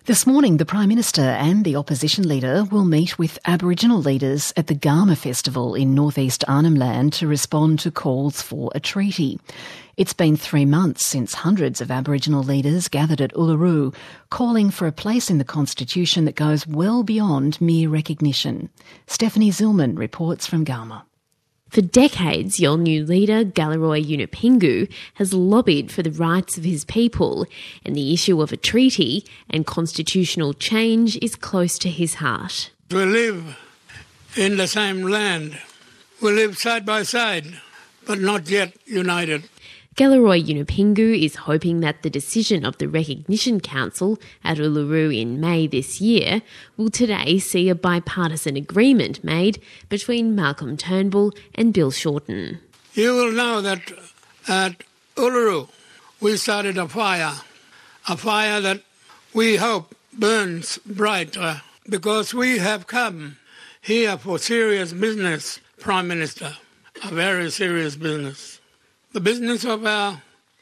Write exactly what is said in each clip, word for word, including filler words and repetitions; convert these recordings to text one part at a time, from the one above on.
This morning, the Prime Minister and the opposition leader will meet with Aboriginal leaders at the Garma Festival in northeast Arnhem Land to respond to calls for a treaty. It's been three months since hundreds of Aboriginal leaders gathered at Uluru, calling for a place in the Constitution that goes well beyond mere recognition. Stephanie Zillman reports from Garma. For decades, Yolngu leader Galarrwuy Yunupingu has lobbied for the rights of his people, and the issue of a treaty and constitutional change is close to his heart. We live in the same land. We live side by side, but not yet united. Galarrwuy Yunupingu is hoping that the decision of the Recognition Council at Uluru in May this year will today see a bipartisan agreement made between Malcolm Turnbull and Bill Shorten. You will know that at Uluru we started a fire, a fire that we hope burns brighter, because we have come here for serious business, Prime Minister, a very serious business. The business of our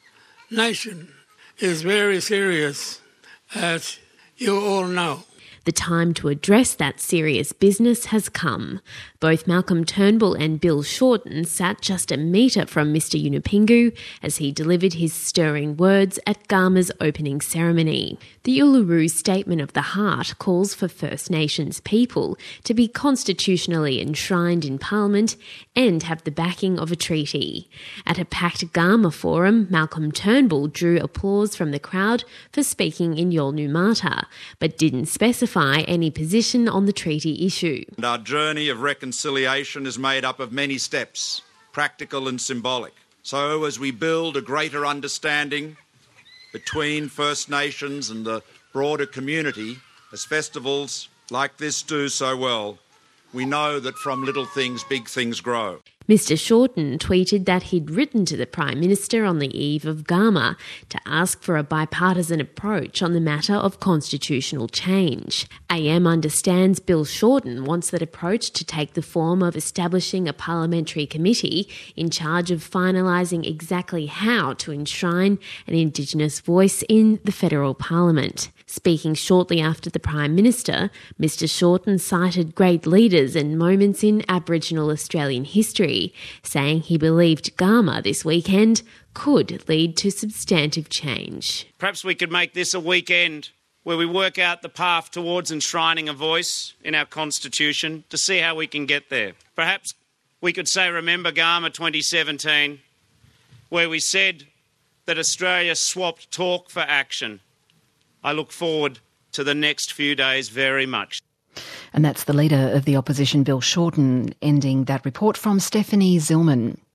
nation is very serious, as you all know. The time to address that serious business has come. Both Malcolm Turnbull and Bill Shorten sat just a metre from Mister Yunupingu as he delivered his stirring words at Garma's opening ceremony. The Uluru Statement of the Heart calls for First Nations people to be constitutionally enshrined in Parliament and have the backing of a treaty. At a packed Garma forum, Malcolm Turnbull drew applause from the crowd for speaking in Yolngu Mata, but didn't specify any position on the treaty issue. And our journey of reconciliation is made up of many steps, practical and symbolic. So as we build a greater understanding between First Nations and the broader community, as festivals like this do so well, we know that from little things, big things grow. Mister Shorten tweeted that he'd written to the Prime Minister on the eve of Garma to ask for a bipartisan approach on the matter of constitutional change. A M understands Bill Shorten wants that approach to take the form of establishing a parliamentary committee in charge of finalising exactly how to enshrine an Indigenous voice in the federal parliament. Speaking shortly after the Prime Minister, Mister Shorten cited great leaders and moments in Aboriginal Australian history, saying he believed Garma this weekend could lead to substantive change. Perhaps we could make this a weekend where we work out the path towards enshrining a voice in our Constitution to see how we can get there. Perhaps we could say, remember Garma twenty seventeen, where we said that Australia swapped talk for action. I look forward to the next few days very much. And that's the leader of the opposition, Bill Shorten, ending that report from Stephanie Zillman.